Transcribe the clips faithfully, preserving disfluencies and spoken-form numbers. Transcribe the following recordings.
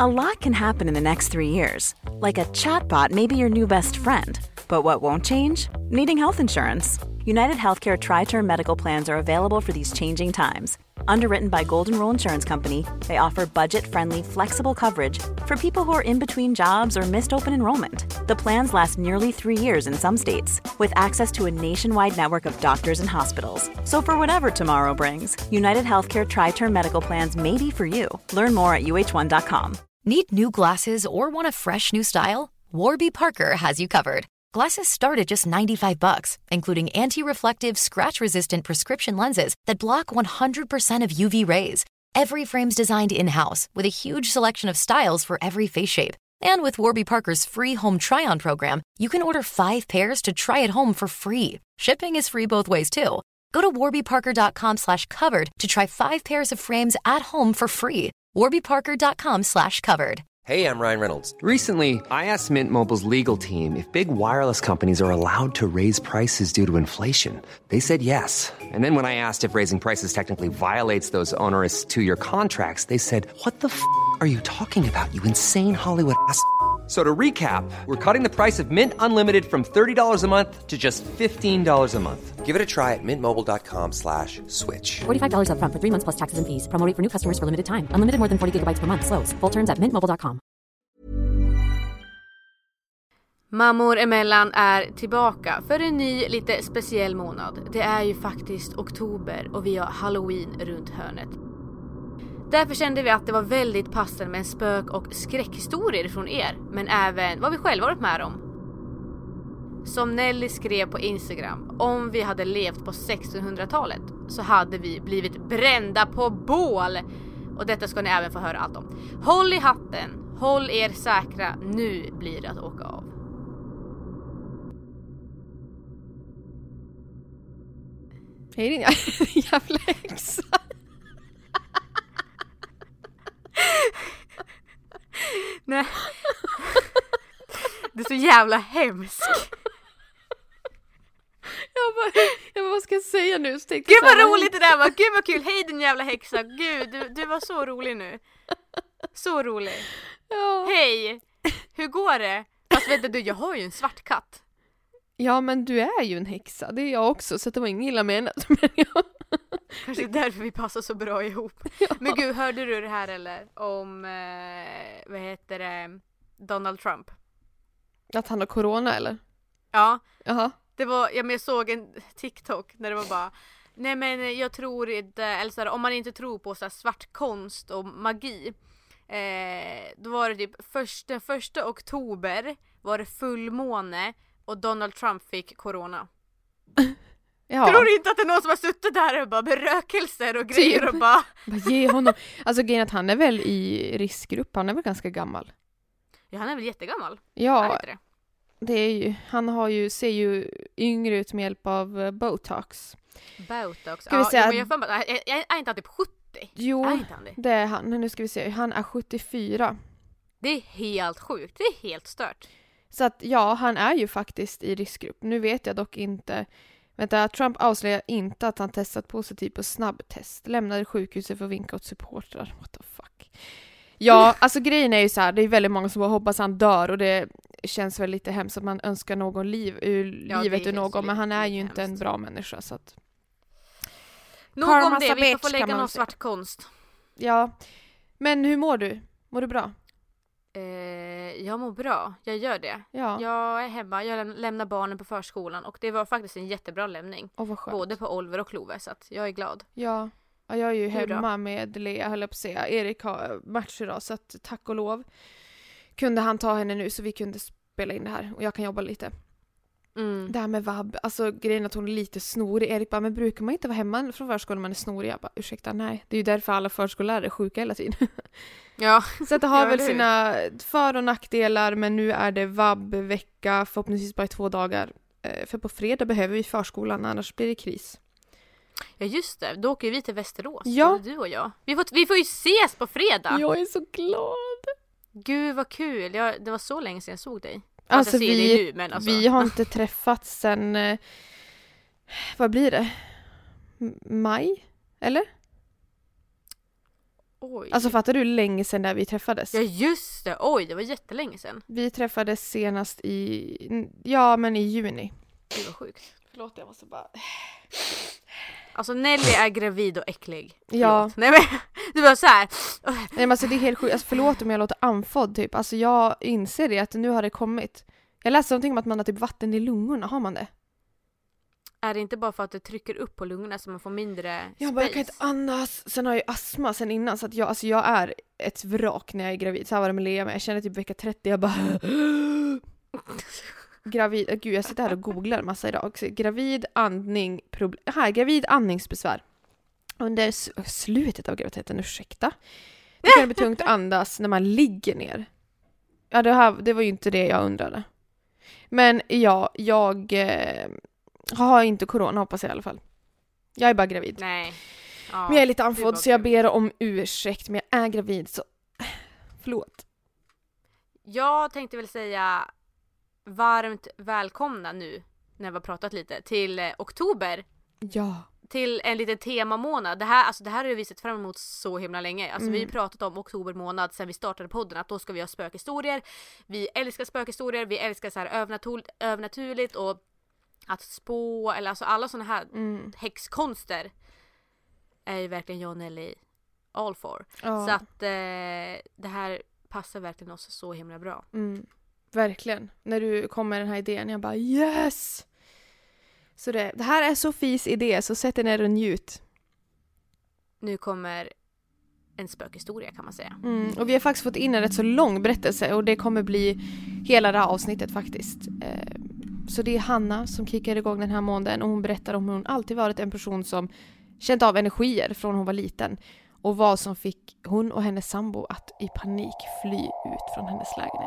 A lot can happen in the next three years. Like a chatbot may be your new best friend. But what won't change? Needing health insurance. United Healthcare Tri-Term Medical Plans are available for these changing times. Underwritten by Golden Rule Insurance Company, they offer budget-friendly, flexible coverage for people who are in between jobs or missed open enrollment. The plans last nearly three years in some states, with access to a nationwide network of doctors and hospitals. So for whatever tomorrow brings, United Healthcare Tri-Term Medical Plans may be for you. Learn more at U H one dot com. Need new glasses or want a fresh new style? Warby Parker has you covered. Glasses start at just ninety-five bucks, including anti-reflective, scratch-resistant prescription lenses that block one hundred percent of U V rays. Every frame's designed in-house with a huge selection of styles for every face shape. And with Warby Parker's free home try-on program, you can order five pairs to try at home for free. Shipping is free both ways, too. Go to warbyparker.com slash covered to try five pairs of frames at home for free. warbyparker.com slash covered. Hey, I'm Ryan Reynolds. Recently, I asked Mint Mobile's legal team if big wireless companies are allowed to raise prices due to inflation. They said yes. And then when I asked if raising prices technically violates those onerous two-year contracts, they said, what the f*** are you talking about, you insane Hollywood ass f- So to recap, we're cutting the price of Mint Unlimited from thirty dollars a month to just fifteen dollars a month. Give it a try at mintmobile.com slash switch. forty-five dollars up front for three months plus taxes and fees. Promo rate for new customers for limited time. Unlimited more than forty gigabytes per month. Slows full terms at mint mobile dot com. Mammor emellan är tillbaka för en ny, lite speciell månad. Det är ju faktiskt oktober och vi har Halloween runt hörnet. Därför kände vi att det var väldigt passande med en spök- och skräckhistorier från er, men även vad vi själva varit med om. Som Nelly skrev på Instagram, om vi hade levt på sextonhundratalet så hade vi blivit brända på bål. Och detta ska ni även få höra allt om. Håll i hatten, håll er säkra, nu blir det att åka av. Hej din jävla häxa. Nej. Det är så jävla hemskt. Jag bara, jag bara, vad ska jag säga nu? Gud vad roligt det där var. Gud vad kul. Hej din jävla häxa. Gud, du, du var så rolig nu. Så rolig. Ja. Hej. Hur går det? Fast vet du, jag har ju en svart katt. Ja, men du är ju en häxa. Det är jag också, så det var inget illa menat. Men jag... Kanske därför vi passar så bra ihop. Ja. Men gud, hörde du det här eller? Om, eh, vad heter det? Donald Trump. Att han har corona eller? Ja. Jaha. Det var, ja, men jag såg en TikTok när det var bara, nej men jag tror inte, eller så här, om man inte tror på så här svart konst och magi, eh, då var det typ första, första oktober var det fullmåne och Donald Trump fick corona. Ja. Tror du inte att det är någon som har suttit där och bara med rökelser och grejer typ. Och bara... bara ge honom. Alltså grejen att han är väl i riskgrupp, han är väl ganska gammal. Ja, han är väl jättegammal. Ja, är det? det är ju, han har ju, ser ju yngre ut med hjälp av uh, Botox. Botox, ska vi ja. säga, Men jag får bara, är, är, är inte han typ sjuttio? Jo, är inte han det? det är han. Nu ska vi se, han är sjuttiofyra. Det är helt sjukt, det är helt stört. Så att ja, han är ju faktiskt i riskgrupp. Nu vet jag dock inte. Vänta, Trump avslöjar inte att han testat positivt på snabbtest. Lämnade sjukhuset för att vinka åt supportrar. What the fuck? Ja, alltså grejen är ju så här, det är väldigt många som bara hoppas han dör och det känns väl lite hemskt att man önskar någon liv ur ja, livet ur någon, men han är ju inte hemskt. En bra människa så att... Nog om det, vi får få lägga någon svart konst. Ja, men hur mår du? Mår du bra? Eh, jag mår bra, jag gör det. Ja. Jag är hemma, jag läm- lämnar barnen på förskolan och det var faktiskt en jättebra lämning. Oh, vad skönt. Både på Oliver och Klove, så att jag är glad. Ja, ja jag är ju Hur hemma då? med Lea, höll jag på att säga. Erik har match idag, så att tack och lov kunde han ta henne nu så vi kunde spela in det här och jag kan jobba lite. Mm. Det här med vab, alltså grejen att hon är lite snorig. Erik bara, men brukar man inte vara hemma från förskolan när man är snorig? Jag bara, ursäkta, nej. Det är ju därför alla förskollärare är sjuka hela tiden. Ja. Så att det har väl sina för- och nackdelar, men nu är det vab-vecka, förhoppningsvis bara i två dagar. För på fredag behöver vi förskolan, annars blir det kris. Ja just det, då åker vi till Västerås, ja. Du och jag. Vi får, vi får ju ses på fredag. Jag är så glad. Gud vad kul, jag, det var så länge sedan jag såg dig. Alltså, jag ser vi, dig nu, men alltså. vi har inte träffats sen, eh, vad blir det? M- maj? Eller? Oj. Alltså fattar du länge sedan där vi träffades? Ja just det, oj det var jättelänge sedan. Vi träffades senast i, ja men i juni. Det var sjukt. Förlåt, jag måste bara... Alltså Nelly är gravid och äcklig. Ja. Förlåt. Nej men, du var så här. Nej men alltså det är helt sjukt, alltså, förlåt om jag låter andfådd typ. Alltså jag inser det att nu har det kommit. Jag läste någonting om att man har typ vatten i lungorna, har man det? Är det inte bara för att det trycker upp på lungorna så man får mindre space? Jag bara, jag kan inte andas. Sen har jag ju astma sen innan så att jag, alltså jag är ett vrak när jag är gravid. Så här var det med Lea, men jag kände typ vecka trettio, jag bara... gravid, gud jag sitter här och googlar massa idag också. Gravid andning, problem, här, gravid andningsbesvär. Under s- slutet av graviditeten, ursäkta. Det kan bli tungt att andas när man ligger ner. Ja, det, här, det var ju inte det jag undrade. Men ja, jag eh, har inte corona, hoppas jag i alla fall. Jag är bara gravid. Nej. Ja, men jag är lite andfådd så jag ber om ursäkt, men jag är gravid så förlåt. Jag tänkte väl säga varmt välkomna nu när vi har pratat lite till eh, oktober. Ja. Till en liten temamånad. Det här, alltså det här har vi sett fram emot så himla länge. Alltså mm. vi har pratat om oktober månad sedan vi startade podden att då ska vi ha spökhistorier. Vi älskar spökhistorier, vi älskar så här övernatur- övernaturligt och att spå eller alltså alla såna här mm. häxkonster är ju verkligen jag och Nelly all for. Ja. Så att eh, det här passar verkligen oss så himla bra. Mm. Verkligen. När du kom med den här idén, jag bara yes! Så det, det här är Sofies idé, så sätt er ner och njut. Nu kommer en spökhistoria kan man säga. Mm, och vi har faktiskt fått in en rätt så lång berättelse och det kommer bli hela det här avsnittet faktiskt. Eh, så det är Hanna som kickar igång den här månaden och hon berättar om hur hon alltid varit en person som känt av energier från hon var liten. Och vad som fick hon och hennes sambo att i panik fly ut från hennes lägenhet.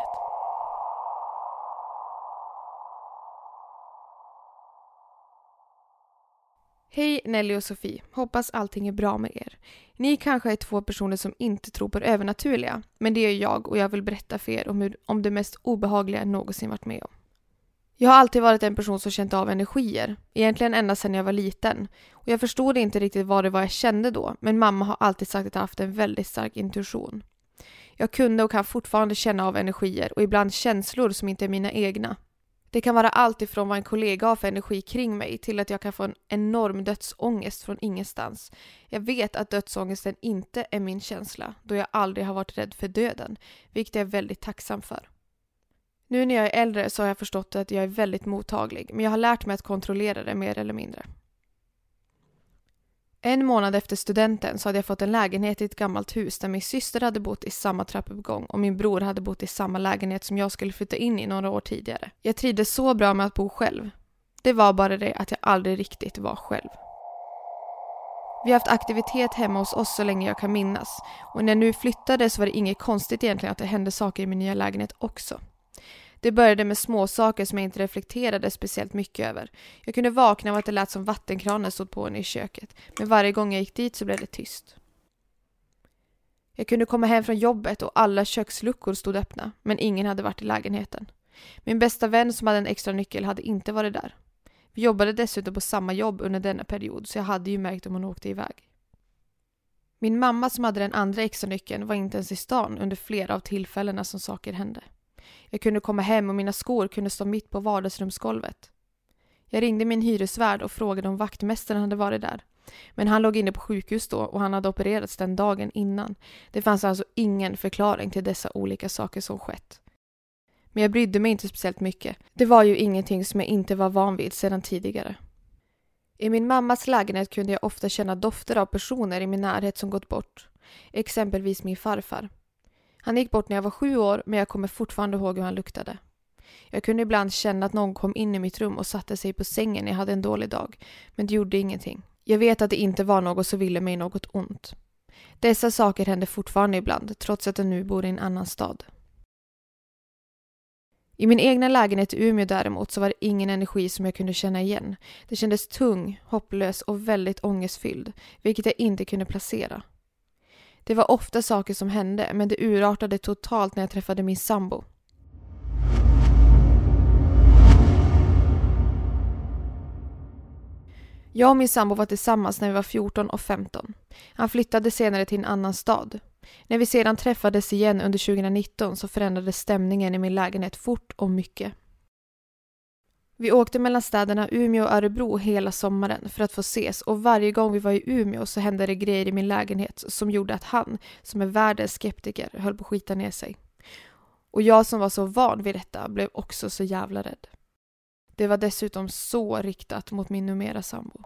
Hej Nelly och Sofie, hoppas allting är bra med er. Ni kanske är två personer som inte tror på det övernaturliga, men det är jag och jag vill berätta för er om, hur, om det mest obehagliga jag någonsin varit med om. Jag har alltid varit en person som känt av energier, egentligen ända sedan jag var liten. Och jag förstod inte riktigt vad det var jag kände då, men mamma har alltid sagt att jag haft en väldigt stark intuition. Jag kunde och kan fortfarande känna av energier och ibland känslor som inte är mina egna. Det kan vara allt ifrån vad en kollega har för energi kring mig till att jag kan få en enorm dödsångest från ingenstans. Jag vet att dödsångesten inte är min känsla då jag aldrig har varit rädd för döden, vilket jag är väldigt tacksam för. Nu när jag är äldre så har jag förstått att jag är väldigt mottaglig, men jag har lärt mig att kontrollera det mer eller mindre. En månad efter studenten så hade jag fått en lägenhet i ett gammalt hus där min syster hade bott i samma trappuppgång och min bror hade bott i samma lägenhet som jag skulle flytta in i några år tidigare. Jag trivdes så bra med att bo själv. Det var bara det att jag aldrig riktigt var själv. Vi har haft aktivitet hemma hos oss så länge jag kan minnas och när jag nu flyttade så var det inget konstigt egentligen att det hände saker i min nya lägenhet också. Det började med små saker som jag inte reflekterade speciellt mycket över. Jag kunde vakna av att det lät som vattenkranen stod på i köket. Men varje gång jag gick dit så blev det tyst. Jag kunde komma hem från jobbet och alla köksluckor stod öppna. Men ingen hade varit i lägenheten. Min bästa vän som hade en extra nyckel hade inte varit där. Vi jobbade dessutom på samma jobb under denna period så jag hade ju märkt om hon åkte iväg. Min mamma som hade den andra extra nyckeln var inte ens i stan under flera av tillfällena som saker hände. Jag kunde komma hem och mina skor kunde stå mitt på vardagsrumsgolvet. Jag ringde min hyresvärd och frågade om vaktmästaren hade varit där. Men han låg inne på sjukhus då och han hade opererats den dagen innan. Det fanns alltså ingen förklaring till dessa olika saker som skett. Men jag brydde mig inte speciellt mycket. Det var ju ingenting som jag inte var van vid sedan tidigare. I min mammas lägenhet kunde jag ofta känna dofter av personer i min närhet som gått bort. Exempelvis min farfar. Han gick bort när jag var sju år men jag kommer fortfarande ihåg hur han luktade. Jag kunde ibland känna att någon kom in i mitt rum och satte sig på sängen när jag hade en dålig dag. Men det gjorde ingenting. Jag vet att det inte var något som ville mig något ont. Dessa saker hände fortfarande ibland trots att jag nu bor i en annan stad. I min egna lägenhet i Umeå däremot så var det ingen energi som jag kunde känna igen. Det kändes tung, hopplös och väldigt ångestfylld, vilket jag inte kunde placera. Det var ofta saker som hände, men det urartade totalt när jag träffade min sambo. Jag och min sambo var tillsammans när vi var fjorton och femton. Han flyttade senare till en annan stad. När vi sedan träffades igen under tjugonitton så förändrades stämningen i min lägenhet fort och mycket. Vi åkte mellan städerna Umeå och Örebro hela sommaren för att få ses, och varje gång vi var i Umeå så hände det grejer i min lägenhet som gjorde att han, som är världens skeptiker, höll på att skita ner sig. Och jag som var så van vid detta blev också så jävla rädd. Det var dessutom så riktat mot min numera sambo.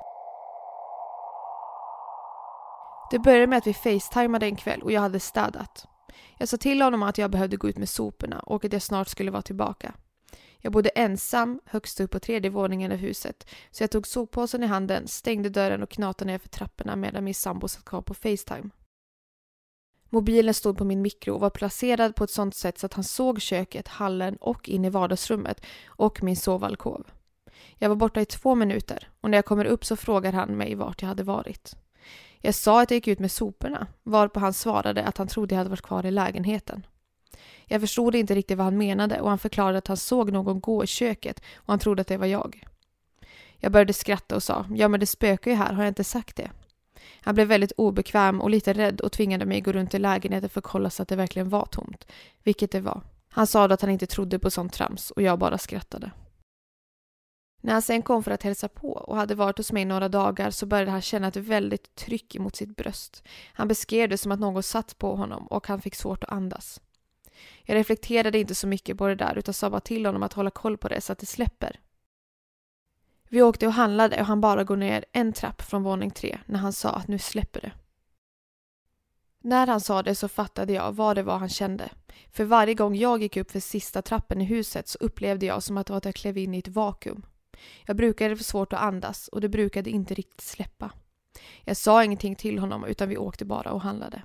Det började med att vi facetimade en kväll och jag hade städat. Jag sa till honom att jag behövde gå ut med soporna och att jag snart skulle vara tillbaka. Jag bodde ensam högst upp på tredje våningen av huset, så jag tog soppåsen i handen, stängde dörren och knatade ner för trapporna medan min sambo satt kvar på FaceTime. Mobilen stod på min mikro och var placerad på ett sådant sätt så att han såg köket, hallen och in i vardagsrummet och min sovalkov. Jag var borta i två minuter och när jag kommer upp så frågar han mig vart jag hade varit. Jag sa att jag gick ut med soporna, varpå han svarade att han trodde jag hade varit kvar i lägenheten. Jag förstod inte riktigt vad han menade och han förklarade att han såg någon gå i köket och han trodde att det var jag. Jag började skratta och sa, ja men det spökar ju här, har jag inte sagt det? Han blev väldigt obekväm och lite rädd och tvingade mig gå runt i lägenheten för att kolla så att det verkligen var tomt, vilket det var. Han sa att han inte trodde på sånt trams och jag bara skrattade. När han sen kom för att hälsa på och hade varit hos mig några dagar så började han känna ett väldigt tryck mot sitt bröst. Han beskrev det som att någon satt på honom och han fick svårt att andas. Jag reflekterade inte så mycket på det där utan sa bara till honom att hålla koll på det så att det släpper. Vi åkte och handlade och han bara går ner en trapp från våning tre när han sa att nu släpper det. När han sa det så fattade jag vad det var han kände. För varje gång jag gick upp för sista trappen i huset så upplevde jag som att det var att jag klev in i ett vakuum. Jag brukade få svårt att andas och det brukade inte riktigt släppa. Jag sa ingenting till honom utan vi åkte bara och handlade.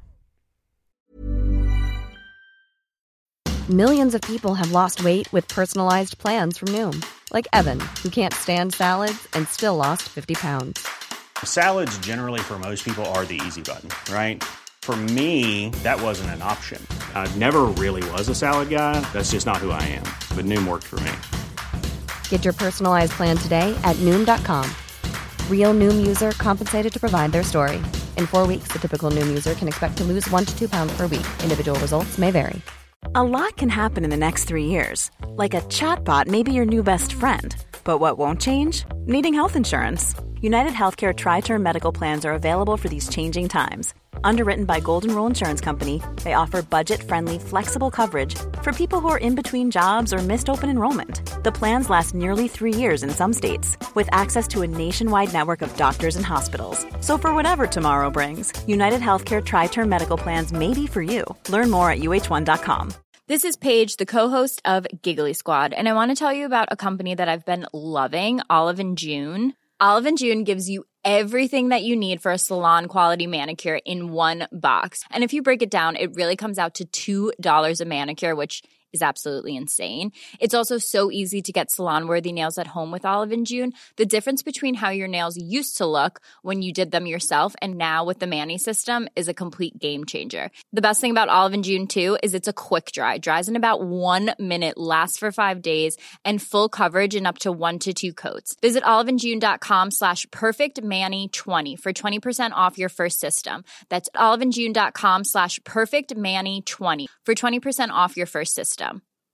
Millions of people have lost weight with personalized plans from Noom. Like Evan, who can't stand salads and still lost fifty pounds. Salads generally for most people are the easy button, right? For me, that wasn't an option. I never really was a salad guy. That's just not who I am. But Noom worked for me. Get your personalized plan today at Noom dot com. Real Noom user compensated to provide their story. In four weeks, the typical Noom user can expect to lose one to two pounds per week. Individual results may vary. A lot can happen in the next three years. Like a chatbot may be your new best friend. But what won't change? Needing health insurance. United Healthcare Tri-Term Medical Plans are available for these changing times. Underwritten by Golden Rule Insurance Company, they offer budget-friendly, flexible coverage for people who are in between jobs or missed open enrollment. The plans last nearly three years in some states, with access to a nationwide network of doctors and hospitals. So for whatever tomorrow brings, United Healthcare Tri-Term Medical Plans may be for you. Learn more at U H one dot com. This is Paige, the co-host of Giggly Squad, and I want to tell you about a company that I've been loving, Olive and June. Olive and June gives you everything that you need for a salon-quality manicure in one box. And if you break it down, it really comes out to two dollars a manicure, which is absolutely insane. It's also so easy to get salon-worthy nails at home with Olive and June. The difference between how your nails used to look when you did them yourself and now with the Mani system is a complete game changer. The best thing about Olive and June, too, is it's a quick dry. Dries in about one minute, lasts for five days, and full coverage in up to one to two coats. Visit oliveandjune.com slash perfectmani20 for twenty percent off your first system. That's oliveandjune.com slash perfectmani20 for twenty percent off your first system.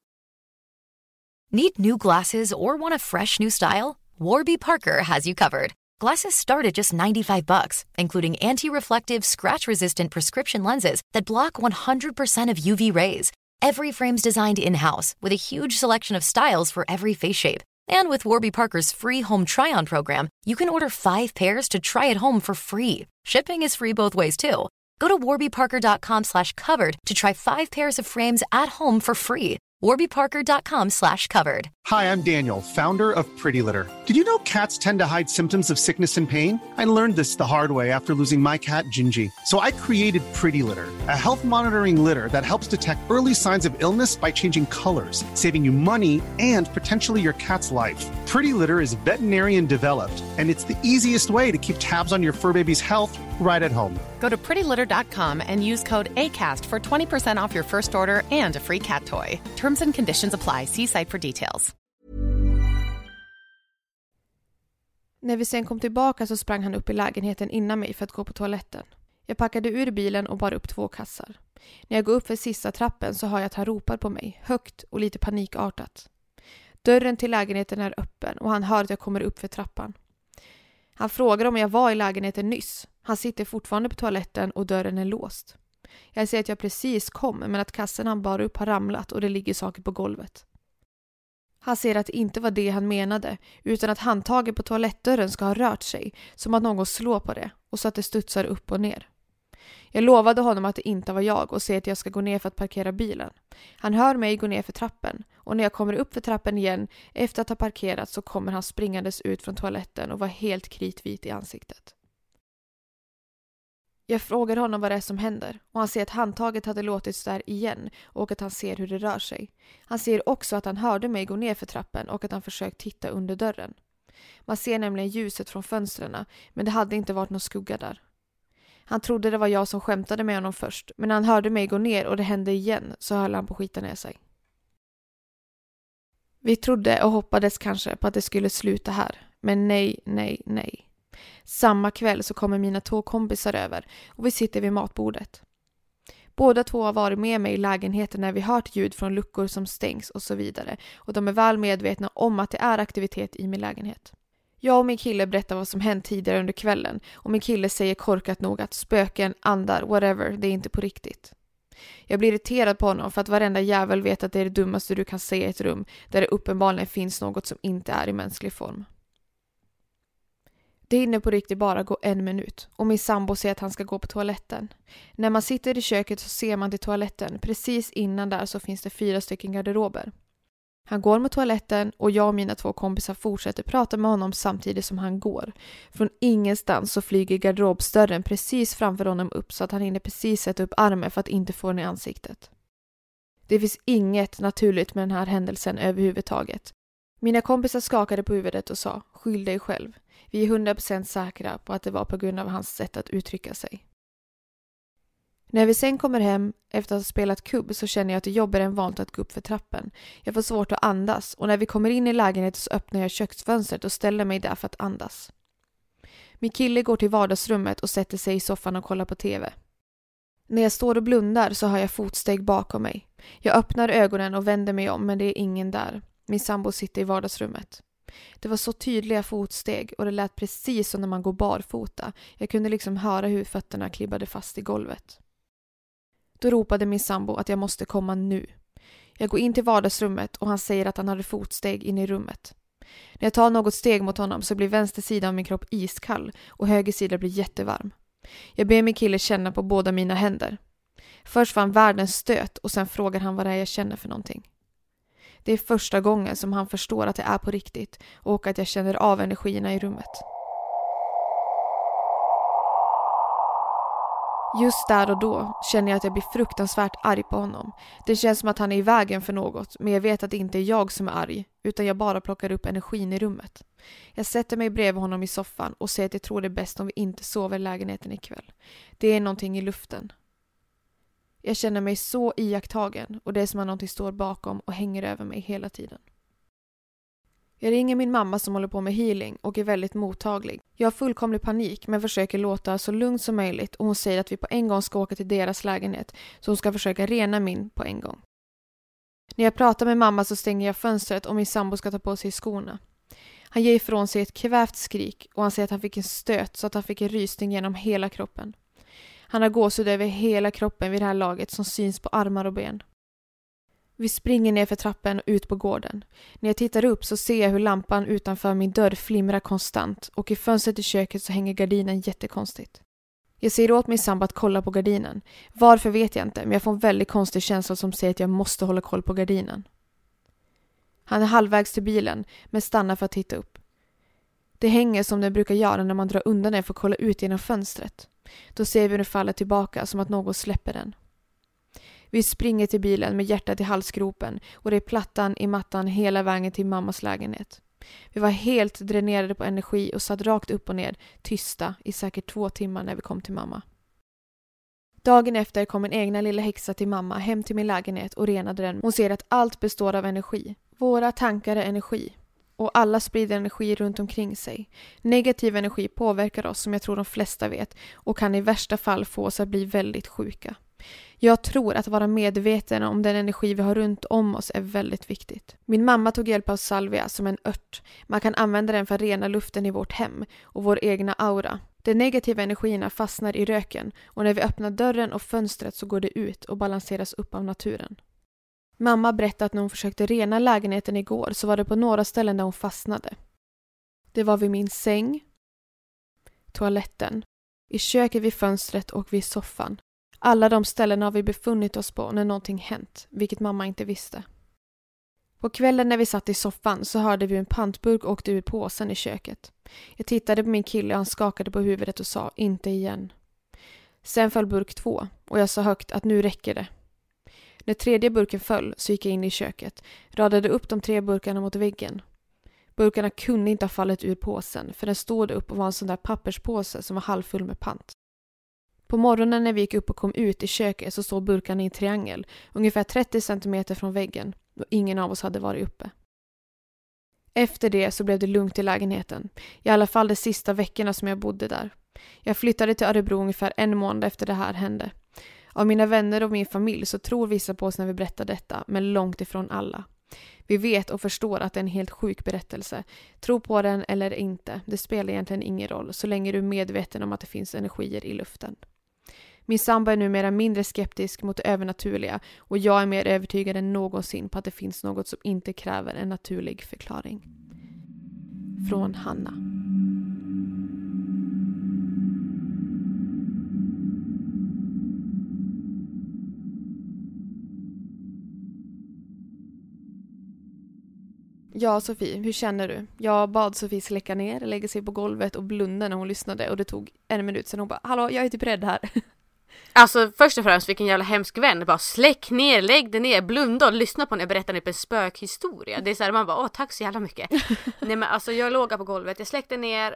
Need new glasses or want a fresh new style? Warby Parker has you covered. Glasses start at just ninety-five bucks, including anti-reflective, scratch-resistant prescription lenses that block one hundred percent of U V rays. Every frame's designed in-house with a huge selection of styles for every face shape. And with Warby Parker's free home try-on program, you can order five pairs to try at home for free. Shipping is free both ways, too. Go to warbyparker.com slash covered to try five pairs of frames at home for free. warbyparker.com slash covered. Hi, I'm Daniel, founder of Pretty Litter. Did you know cats tend to hide symptoms of sickness and pain? I learned this the hard way after losing my cat, Gingy. So I created Pretty Litter, a health monitoring litter that helps detect early signs of illness by changing colors, saving you money and potentially your cat's life. Pretty Litter is veterinarian developed, and it's the easiest way to keep tabs on your fur baby's health right at home. Go to pretty litter dot com and use code ACAST for twenty percent off your first order and a free cat toy. Terms and conditions apply. See site for details. När vi sen kom tillbaka så sprang han upp i lägenheten innan mig för att gå på toaletten. Jag packade ur bilen och bar upp två kassar. När jag går upp för sista trappen så hör jag att han ropar på mig, högt och lite panikartat. Dörren till lägenheten är öppen och han hör att jag kommer upp för trappan. Han frågar om jag var i lägenheten nyss. Han sitter fortfarande på toaletten och dörren är låst. Jag säger att jag precis kom men att kassen han bar upp har ramlat och det ligger saker på golvet. Han ser att det inte var det han menade utan att handtaget på toalettdörren ska ha rört sig som att någon slår på det och så att det studsar upp och ner. Jag lovade honom att det inte var jag och säger att jag ska gå ner för att parkera bilen. Han hör mig gå ner för trappen och när jag kommer upp för trappen igen efter att ha parkerat så kommer han springandes ut från toaletten och var helt kritvit i ansiktet. Jag frågar honom vad det är som händer och han säger att handtaget hade låtits där igen och att han ser hur det rör sig. Han säger också att han hörde mig gå ner för trappen och att han försökt titta under dörren. Man ser nämligen ljuset från fönstren men det hade inte varit någon skugga där. Han trodde det var jag som skämtade med honom först men när han hörde mig gå ner och det hände igen så höll han på att skita ner sig. Vi trodde och hoppades kanske på att det skulle sluta här men nej, nej, nej. Samma kväll så kommer mina två kompisar över och vi sitter vid matbordet. Båda två har varit med mig i lägenheten när vi hört ljud från luckor som stängs och så vidare och de är väl medvetna om att det är aktivitet i min lägenhet. Jag och min kille berättar vad som hänt tidigare under kvällen och min kille säger korkat nog att spöken, andar, whatever, det är inte på riktigt. Jag blir irriterad på honom för att varenda jävel vet att det är det dummaste du kan säga i ett rum där det uppenbarligen finns något som inte är i mänsklig form. Det hinner på riktigt bara gå en minut och min sambo säger att han ska gå på toaletten. När man sitter i köket så ser man till toaletten. Precis innan där så finns det fyra stycken garderober. Han går mot toaletten och jag och mina två kompisar fortsätter prata med honom samtidigt som han går. Från ingenstans så flyger garderobsdörren precis framför honom upp så att han hinner precis sätta upp armen för att inte få den i ansiktet. Det finns inget naturligt med den här händelsen överhuvudtaget. Mina kompisar skakade på huvudet och sa, skyll dig själv. Vi är hundra procent säkra på att det var på grund av hans sätt att uttrycka sig. När vi sen kommer hem efter att ha spelat kubb så känner jag att det jobbar än vanligt att gå upp för trappen. Jag får svårt att andas och när vi kommer in i lägenheten så öppnar jag köksfönstret och ställer mig där för att andas. Min kille går till vardagsrummet och sätter sig i soffan och kollar på tv. När jag står och blundar så har jag fotsteg bakom mig. Jag öppnar ögonen och vänder mig om men det är ingen där. Min sambo sitter i vardagsrummet. Det var så tydliga fotsteg och det lät precis som när man går barfota. Jag kunde liksom höra hur fötterna klibbade fast i golvet. Då ropade min sambo att jag måste komma nu. Jag går in till vardagsrummet och han säger att han hade fotsteg in i rummet. När jag tar något steg mot honom så blir vänster sida av min kropp iskall och höger sida blir jättevarm. Jag ber min kille känna på båda mina händer. Först får han världens stöt och sen frågar han vad det är jag känner för någonting. Det är första gången som han förstår att det är på riktigt och att jag känner av energierna i rummet. Just där och då känner jag att jag blir fruktansvärt arg på honom. Det känns som att han är i vägen för något, men jag vet att det inte är jag som är arg, utan jag bara plockar upp energin i rummet. Jag sätter mig bredvid honom i soffan och säger att jag tror det är bäst om vi inte sover i lägenheten ikväll. Det är någonting i luften. Jag känner mig så iakttagen och det är som att någonting står bakom och hänger över mig hela tiden. Jag ringer min mamma som håller på med healing och är väldigt mottaglig. Jag har fullkomlig panik men försöker låta så lugnt som möjligt och hon säger att vi på en gång ska åka till deras lägenhet så hon ska försöka rena min på en gång. När jag pratar med mamma så stänger jag fönstret och min sambo ska ta på sig skorna. Han ger ifrån sig ett kvävt skrik och han säger att han fick en stöt så att han fick en rysning genom hela kroppen. Han har gåshud över hela kroppen vid det här laget som syns på armar och ben. Vi springer ner för trappen och ut på gården. När jag tittar upp så ser jag hur lampan utanför min dörr flimrar konstant och i fönstret i köket så hänger gardinen jättekonstigt. Jag säger åt min sambo att kolla på gardinen. Varför vet jag inte, men jag får en väldigt konstig känsla som säger att jag måste hålla koll på gardinen. Han är halvvägs till bilen men stannar för att titta upp. Det hänger som det brukar göra när man drar undan den för att kolla ut genom fönstret. Då ser vi hur det faller tillbaka som att någon släpper den. Vi springer till bilen med hjärtat i halsgropen och det är plattan i mattan hela vägen till mammas lägenhet. Vi var helt dränerade på energi och satt rakt upp och ner, tysta, i säkert två timmar när vi kom till mamma. Dagen efter kom en egna lilla häxa till mamma hem till min lägenhet och renade den. Hon ser att allt består av energi. Våra tankar är energi. och alla sprider energi runt omkring sig. Negativ energi påverkar oss, som jag tror de flesta vet, och kan i värsta fall få oss att bli väldigt sjuka. Jag tror att vara medveten om den energi vi har runt om oss är väldigt viktigt. Min mamma tog hjälp av salvia som en ört. Man kan använda den för att rena luften i vårt hem och vår egna aura. De negativa energierna fastnar i röken och när vi öppnar dörren och fönstret så går det ut och balanseras upp av naturen. Mamma berättade att när hon försökte rena lägenheten igår så var det på några ställen där hon fastnade. Det var vid min säng, toaletten, i köket vid fönstret och vid soffan. Alla de ställena har vi befunnit oss på när någonting hänt, vilket mamma inte visste. På kvällen när vi satt i soffan så hörde vi en pantburk åkte ur påsen i köket. Jag tittade på min kille och han skakade på huvudet och sa inte igen. Sen föll burk två och jag sa högt att nu räcker det. När tredje burken föll så gick jag in i köket, radade upp de tre burkarna mot väggen. Burkarna kunde inte ha fallit ur påsen för den stod upp och var en sån där papperspåse som var halvfull med pant. På morgonen när vi gick upp och kom ut i köket så stod burkarna i en triangel, ungefär trettio centimeter från väggen, och ingen av oss hade varit uppe. Efter det så blev det lugnt i lägenheten, i alla fall de sista veckorna som jag bodde där. Jag flyttade till Örebro ungefär en månad efter det här hände. Av mina vänner och min familj så tror vissa på oss när vi berättar detta, men långt ifrån alla. Vi vet och förstår att det är en helt sjuk berättelse. Tro på den eller inte, det spelar egentligen ingen roll så länge du är medveten om att det finns energier i luften. Min sambo är numera mindre skeptisk mot det övernaturliga och jag är mer övertygad än någonsin på att det finns något som inte kräver en naturlig förklaring. Från Hanna. Ja, Sofie, hur känner du? Jag bad Sofie släcka ner, lägga sig på golvet och blunda när hon lyssnade och det tog en minut sedan hon bara, hallå, jag är typ rädd här. Alltså först och främst vilken jävla hemsk vän. Bara släck ner, lägg det ner, blunda och lyssna på när jag berättar en spökhistoria. Det är så här, man bara, åh tack så jävla mycket. Nej men alltså jag låg på golvet, jag släckte ner.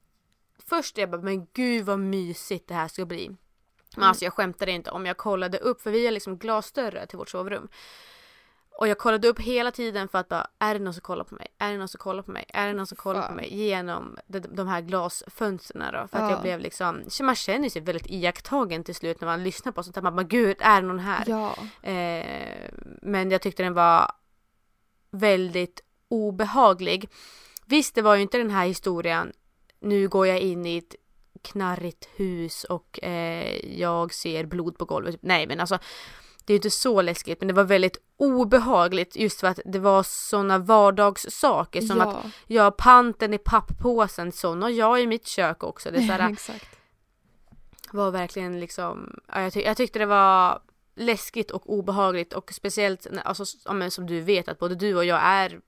Först jag bara, men gud vad mysigt det här ska bli. Men mm. alltså jag skämtade inte om jag kollade upp, för vi har liksom glasdörrar till vårt sovrum. Och jag kollade upp hela tiden för att bara, är det någon som kollar på mig? Är det någon som kollar på mig? Är det någon som kollar på mig? Genom de, de här glasfönsterna då. För att ja. jag blev liksom, man känner sig väldigt iakttagen till slut när man lyssnar på sånt här. Man bara, gud, är det någon här? Ja. Eh, men jag tyckte den var väldigt obehaglig. Visst, det var ju inte den här historien. Nu går jag in i ett knarrigt hus och eh, jag ser blod på golvet. Nej, men alltså... Det är inte så läskigt, men det var väldigt obehagligt just för att det var såna vardagssaker som ja. att jag har panten i papppåsen sån och jag i mitt kök också. Det är så här, exakt. Var verkligen liksom, ja, jag, ty- jag tyckte det var läskigt och obehagligt och speciellt alltså, ja, som du vet att både du och jag är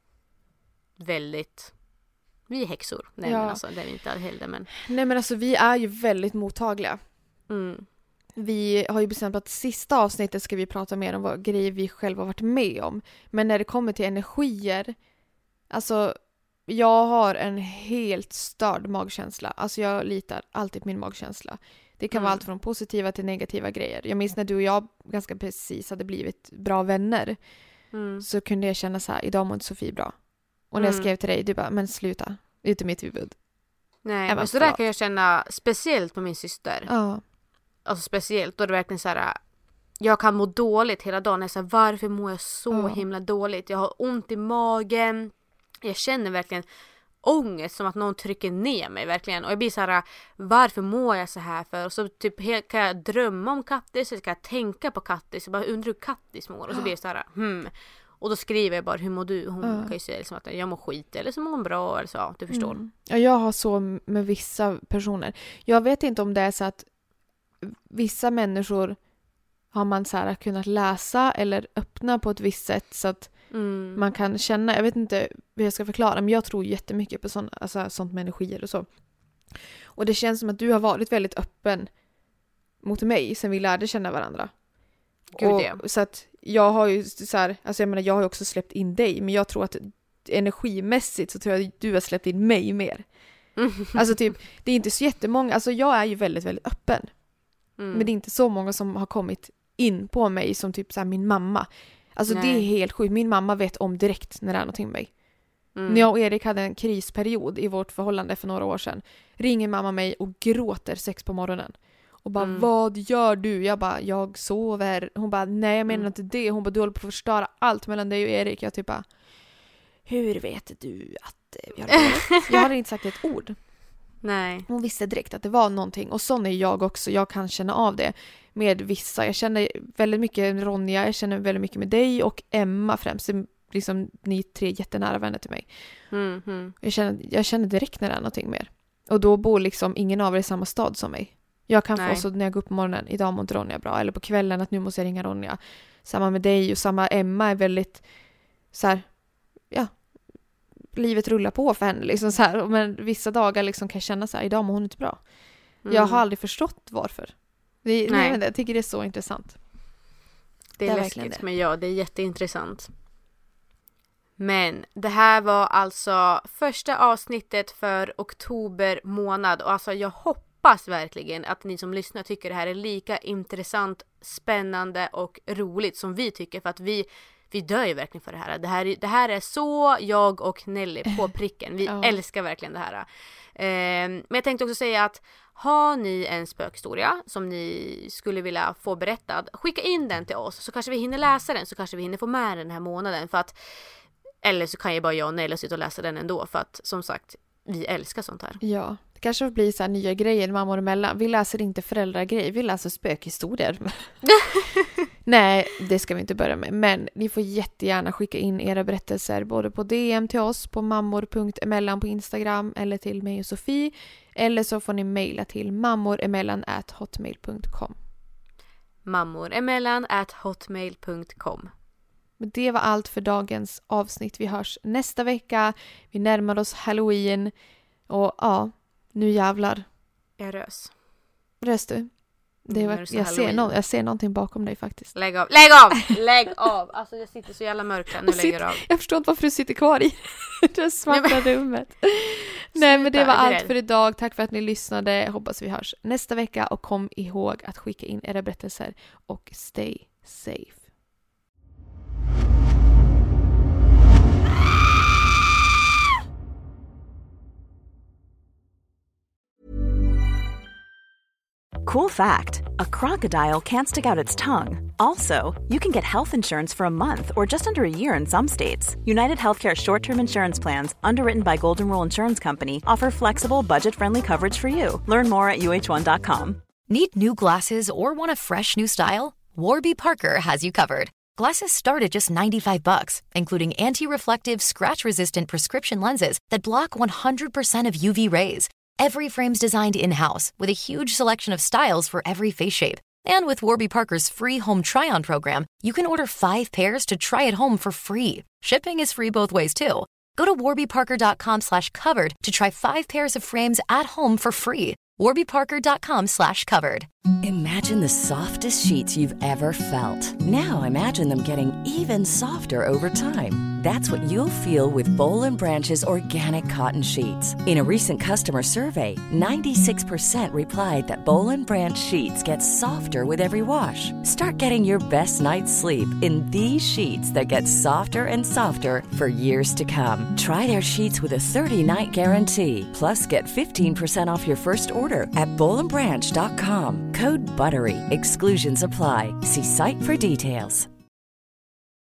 väldigt, vi är häxor. Nej, ja. men alltså det är vi inte heller, men. Nej men alltså vi är ju väldigt mottagliga. Mm. Vi har ju bestämt att sista avsnittet ska vi prata mer om vad grejer vi själva har varit med om. Men när det kommer till energier, alltså jag har en helt störd magkänsla. Alltså jag litar alltid på min magkänsla. Det kan mm. vara allt från positiva till negativa grejer. Jag minns när du och jag ganska precis hade blivit bra vänner. Mm. Så kunde jag känna så här, idag mår inte Sofie bra. Och när mm. jag skrev till dig, du bara, men sluta. Ut i mitt huvud. Nej, men så där kan jag känna speciellt på min syster. Ja. Alltså speciellt, då är det verkligen så här. Jag kan må dåligt hela dagen. Jag säger, varför mår jag så ja. himla dåligt? Jag har ont i magen. Jag känner verkligen ångest, som att någon trycker ner mig verkligen. Och jag blir så här, varför mår jag så här för? Och så typ kan jag drömma om Kattis, så kan jag tänka på Kattis. Jag bara undrar hur Kattis mår. Och så blir det så här, hmm. Och då skriver jag bara, hur mår du? Hon mm. kan ju säga liksom att jag mår skit, eller så mår hon bra, eller så, ja, du förstår. Mm. Ja, jag har så med vissa personer. Jag vet inte om det är så att vissa människor har man så här kunnat läsa eller öppna på ett visst sätt så att mm. man kan känna, jag vet inte hur jag ska förklara, men jag tror jättemycket på sån, alltså, sånt med energier och så. Och det känns som att du har varit väldigt öppen mot mig sen vi lärde känna varandra. Gud, och, ja. Så att jag har ju så här, alltså jag menar jag har ju också släppt in dig, men jag tror att energimässigt så tror jag att du har släppt in mig mer. Mm. Alltså typ, det är inte så jättemånga, alltså jag är ju väldigt, väldigt öppen. Mm. Men det är inte så många som har kommit in på mig som typ så här min mamma. Alltså Nej. Det är helt sjukt. Min mamma vet om direkt när det är någonting med mig. Mm. När jag och Erik hade en krisperiod i vårt förhållande för några år sedan, ringer mamma mig och gråter sex på morgonen. Och bara, mm. vad gör du? Jag bara, jag sover. Hon bara, nej jag menar mm. inte det. Hon bara, du håller på att förstöra allt mellan dig och Erik. Jag typ bara, hur vet du att vi har det? Jag hade inte sagt ett ord. Nej. Hon visste direkt att det var någonting. Och sån är jag också. Jag kan känna av det med vissa. Jag känner väldigt mycket med Ronja. Jag känner väldigt mycket med dig och Emma främst. Liksom ni tre jättenära vänner till mig. Mm, mm. Jag, känner, jag känner direkt när det är någonting mer. Och då bor liksom ingen av er i samma stad som mig. Jag kan Nej. få så när jag går upp på morgonen, idag mår inte Ronja bra. Eller på kvällen att nu måste jag ringa Ronja. Samma med dig och samma Emma är väldigt så här, ja, livet rullar på för henne. Liksom så här. Men vissa dagar liksom kan jag känna så här, idag mår hon inte bra. Mm. Jag har aldrig förstått varför. Det, nej. Nej, jag tycker det är så intressant. Det är, det är läskigt, det. Men ja, det är jätteintressant. Men det här var alltså första avsnittet för oktober månad. Och alltså jag hoppas verkligen att ni som lyssnar tycker det här är lika intressant, spännande och roligt som vi tycker. För att vi, vi dör ju verkligen för det här. Det här, det här är så jag och Nelly på pricken. Vi ja. älskar verkligen det här. Eh, men jag tänkte också säga att har ni en spökhistoria som ni skulle vilja få berättad, skicka in den till oss. Så kanske vi hinner läsa den, så kanske vi hinner få med den här månaden. För att eller så kan ju bara jag och Nelly sitta och läsa den ändå. För att som sagt, vi älskar sånt här. Ja, det kanske blir så här nya grejer mammor emellan. Vi läser inte föräldragrejer, vi läser spökhistorier. Nej, det ska vi inte börja med. Men ni får jättegärna skicka in era berättelser. Både på D M till oss på mammor punkt emellan på Instagram. Eller till mig och Sofie. Eller så får ni mejla till mammoremellan at hotmail punkt com. mammoremellan at hotmail punkt com. Men det var allt för dagens avsnitt. Vi hörs nästa vecka. Vi närmar oss Halloween. Och ja, nu jävlar. Jag rös. Rös du? Det var, jag, ser no- jag ser någonting bakom dig faktiskt. Lägg av, lägg av, lägg av. Alltså jag sitter så jävla mörk här. Nu lägger jag av. Jag förstår inte varför du sitter kvar i det svarta rummet. Nej, men det var allt för idag. Tack för att ni lyssnade. Hoppas vi hörs nästa vecka. Och kom ihåg att skicka in era berättelser. Och stay safe. Cool fact, a crocodile can't stick out its tongue. Also, you can get health insurance for a month or just under a year in some states. United Healthcare short-term insurance plans, underwritten by Golden Rule Insurance Company, offer flexible, budget-friendly coverage for you. Learn more at U H one dot com. Need new glasses or want a fresh new style? Warby Parker has you covered. Glasses start at just ninety-five bucks, including anti-reflective, scratch-resistant prescription lenses that block one hundred percent of U V rays. Every frame's designed in-house with a huge selection of styles for every face shape. And with Warby Parker's free home try-on program, you can order five pairs to try at home for free. Shipping is free both ways, too. Go to warbyparker.com slash covered to try five pairs of frames at home for free. warbyparker.com slash covered. Imagine the softest sheets you've ever felt. Now imagine them getting even softer over time. That's what you'll feel with Boll and Branch's organic cotton sheets. In a recent customer survey, ninety-six percent replied that Boll and Branch sheets get softer with every wash. Start getting your best night's sleep in these sheets that get softer and softer for years to come. Try their sheets with a thirty-night guarantee. Plus, get fifteen percent off your first order at boll and branch dot com. Code BUTTERY. Exclusions apply. See site for details.